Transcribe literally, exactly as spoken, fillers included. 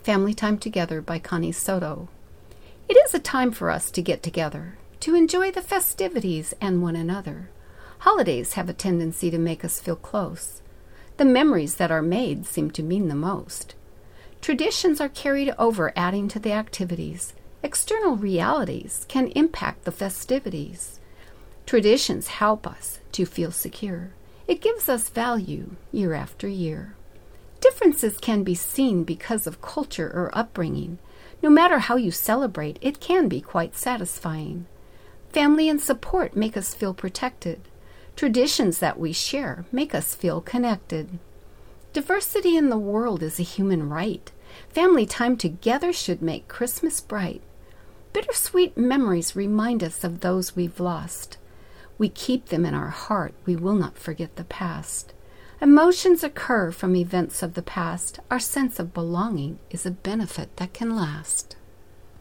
Family Time Together by Connie Soto. It is a time for us to get together, to enjoy the festivities and one another. Holidays have a tendency to make us feel close. The memories that are made seem to mean the most. Traditions are carried over, adding to the activities. External realities can impact the festivities. Traditions help us to feel secure. It gives us value year after year. Differences can be seen because of culture or upbringing. No matter how you celebrate, it can be quite satisfying. Family and support make us feel protected. Traditions that we share make us feel connected. Diversity in the world is a human right. Family time together should make Christmas bright. Bittersweet memories remind us of those we've lost. We keep them in our heart. We will not forget the past. Emotions occur from events of the past. Our sense of belonging is a benefit that can last.